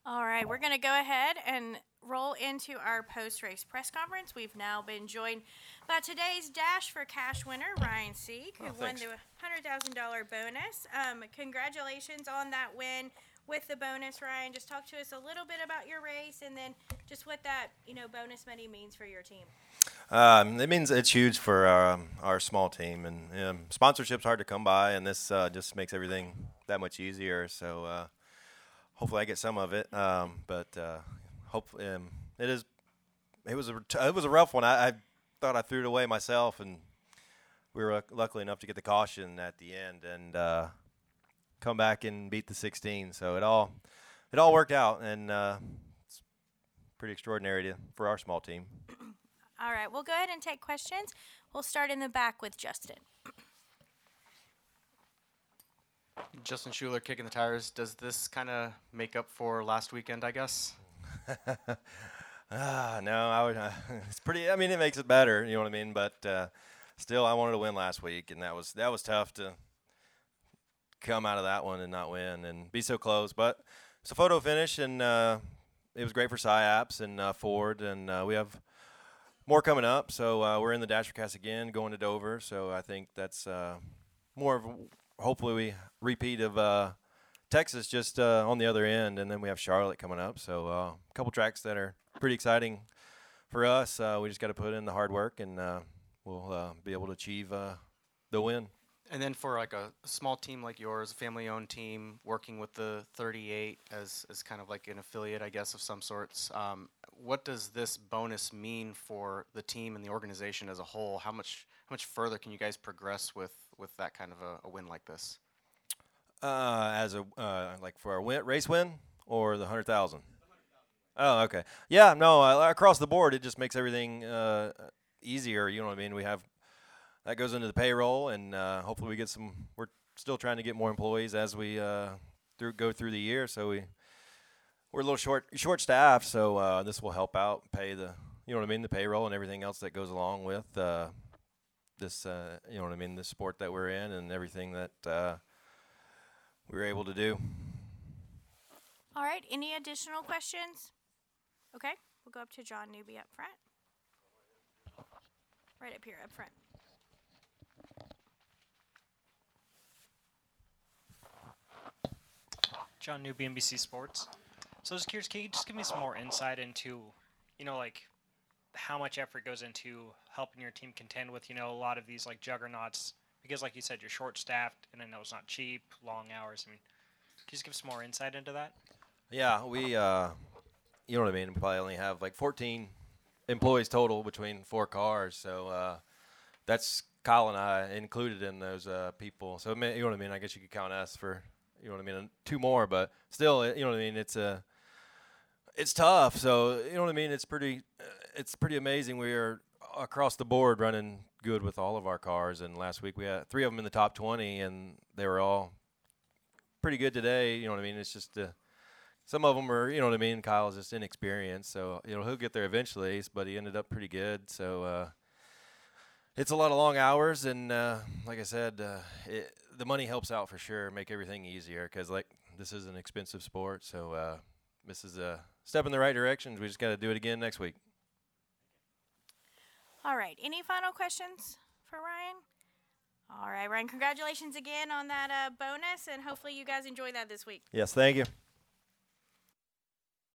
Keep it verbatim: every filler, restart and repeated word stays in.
All right, we're going to go ahead and roll into our post-race press conference. We've now been joined by today's Dash for Cash winner, Ryan Seek, who Oh, won thanks. the one hundred thousand dollars bonus. Um, congratulations on that win with the bonus, Ryan. Just talk to us a little bit about your race and then just what that, you know, bonus money means for your team. Um, it means it's huge for our, um, our small team, and um, sponsorship's hard to come by, and this uh, just makes everything that much easier. So uh, hopefully I get some of it. Um, but uh, hopefully um, it is. It was a it was a rough one. I, I thought I threw it away myself, and we were luckily enough to get the caution at the end and uh, come back and beat the sixteen. So it all it all worked out, and uh, it's pretty extraordinary to, for our small team. All right, we'll go ahead and take questions. We'll start in the back with Justin. Justin Schuler kicking the tires. Does this kind of make up for last weekend, I guess? ah, no, I would. Uh, it's pretty. I mean, it makes it better. You know what I mean? But uh, still, I wanted to win last week, and that was that was tough to come out of that one and not win and be so close. But it's a photo finish, and uh, it was great for SciAps and uh, Ford, and uh, we have more coming up. So uh, we're in the Dash for Cash again, going to Dover. So I think that's uh, more of a, hopefully we repeat of uh, Texas just uh, on the other end, and then we have Charlotte coming up. So uh, a couple tracks that are pretty exciting for us. Uh, we just got to put in the hard work, and uh, we'll uh, be able to achieve uh, the win. And then for like a small team like yours, a family-owned team, working with the thirty-eight as, as kind of like an affiliate, I guess, of some sorts, um, what does this bonus mean for the team and the organization as a whole? How much how much further can you guys progress with, with that kind of a, a win like this? Uh, as a uh, like for our win, race win or the hundred thousand? Oh, okay. Yeah, no, uh, across the board, it just makes everything uh, easier. You know what I mean? We have that goes into the payroll, and uh, hopefully we get some. We're still trying to get more employees as we uh, through go through the year. So we we're a little short short staffed. So uh, this will help out pay the you know what I mean the payroll and everything else that goes along with uh, this. Uh, you know what I mean this sport that we're in and everything that uh, we were able to do. All right, any additional questions? Okay, we'll go up to John Newby up front. Right up here, up front. John Newby, N B C Sports. So I was curious, can you just give me some more insight into, you know, like how much effort goes into helping your team contend with, you know, a lot of these like juggernauts? Because like you said, you're short-staffed, and I know it's not cheap, long hours. I mean, can you just give some more insight into that? Yeah, we, uh, you know what I mean. We probably only have like fourteen employees total between four cars, so uh, that's Kyle and I included in those uh, people. So you know what I mean. I guess you could count us for, you know what I mean, two more, but still, you know what I mean. It's a, it's tough. So you know what I mean. It's pretty, it's pretty amazing. We are across the board running good with all of our cars, and last week we had three of them in the top twenty, and they were all pretty good today. You know what I mean. It's just uh, some of them are, you know what I mean. Kyle's just inexperienced, so you know he'll get there eventually. But he ended up pretty good. So uh, it's a lot of long hours, and uh, like I said, uh, it, the money helps out for sure, make everything easier. Because like this is an expensive sport, so uh, this is a step in the right direction. We just got to do it again next week. All right, any final questions for Ryan? All right, Ryan, congratulations again on that uh, bonus, and hopefully you guys enjoy that this week. Yes, thank you.